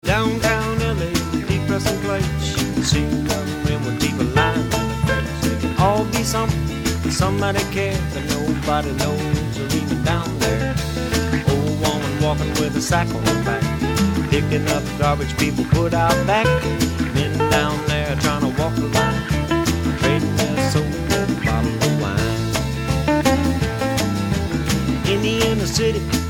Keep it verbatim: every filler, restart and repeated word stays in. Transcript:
Downtown L A, depressing place. You can see young men with people lying in the face. They can all be something, somebody cares, but nobody knows they're even down there. Old woman walking with a sack on her back, picking up garbage people put out back. Men down there trying to walk the line, trading their soul for a bottle of wine. In the inner city,